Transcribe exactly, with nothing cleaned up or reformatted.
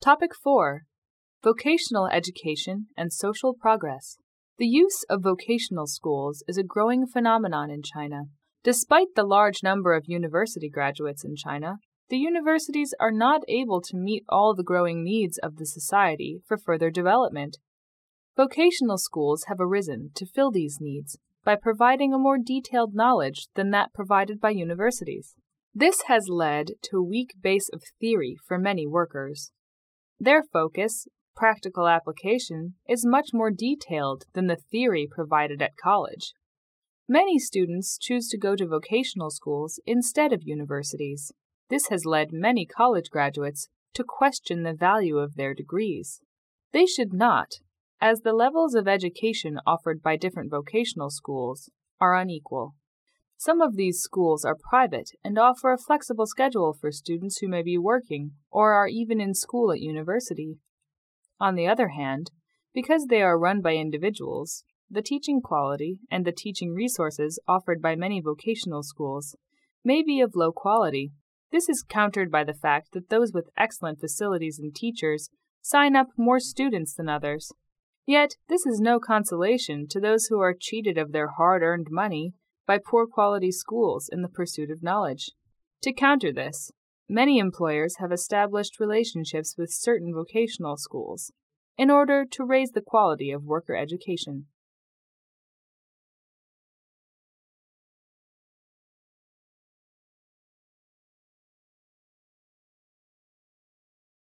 Topic four. Vocational Education and Social Progress. The use of vocational schools is a growing phenomenon in China. Despite the large number of university graduates in China, the universities are not able to meet all the growing needs of the society for further development. Vocational schools have arisen to fill these needs by providing a more detailed knowledge than that provided by universities. This has led to a weak base of theory for many workers. Their focus, practical application, is much more detailed than the theory provided at college. Many students choose to go to vocational schools instead of universities. This has led many college graduates to question the value of their degrees. They should not, as the levels of education offered by different vocational schools are unequal. Some of these schools are private and offer a flexible schedule for students who may be working or are even in school at university. On the other hand, because they are run by individuals, the teaching quality and the teaching resources offered by many vocational schools may be of low quality. This is countered by the fact that those with excellent facilities and teachers sign up more students than others. Yet, this is no consolation to those who are cheated of their hard-earned money by poor-quality schools in the pursuit of knowledge. To counter this, many employers have established relationships with certain vocational schools in order to raise the quality of worker education.